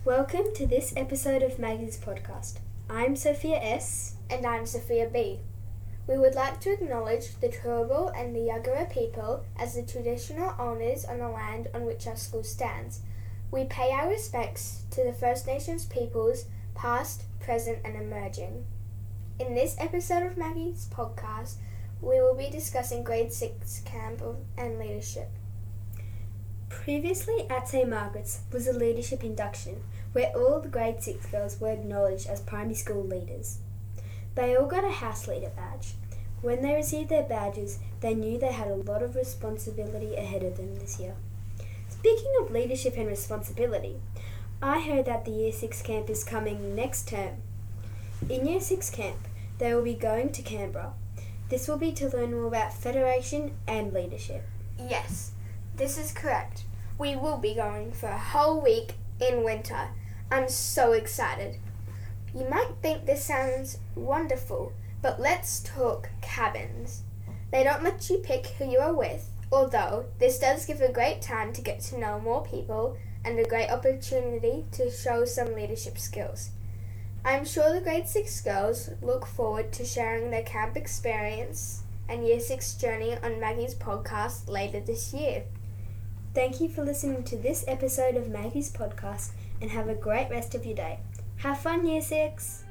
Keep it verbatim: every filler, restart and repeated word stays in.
Welcome to this episode of Maggie's podcast. I'm Sophia S. And I'm Sophia B. We would like to acknowledge the Turrbal and the Yagara people as the traditional owners on the land on which our school stands. We pay our respects to the First Nations peoples, past, present and emerging. In this episode of Maggie's podcast, we will be discussing grade six camp and leadership. Previously at Saint Margaret's was a leadership induction where all the grade six girls were acknowledged as primary school leaders. They all got a house leader badge. When they received their badges, they knew they had a lot of responsibility ahead of them this year. Speaking of leadership and responsibility, I heard that the Year six camp is coming next term. In Year six camp, they will be going to Canberra. This will be to learn more about federation and leadership. Yes, this is correct. We will be going for a whole week in winter. I'm so excited. You might think this sounds wonderful, but let's talk cabins. They don't let you pick who you are with, although this does give a great time to get to know more people and a great opportunity to show some leadership skills. I'm sure the grade six girls look forward to sharing their camp experience and Year six journey on Maggie's podcast later this year. Thank you for listening to this episode of Maggie's podcast and have a great rest of your day. Have fun, Year six!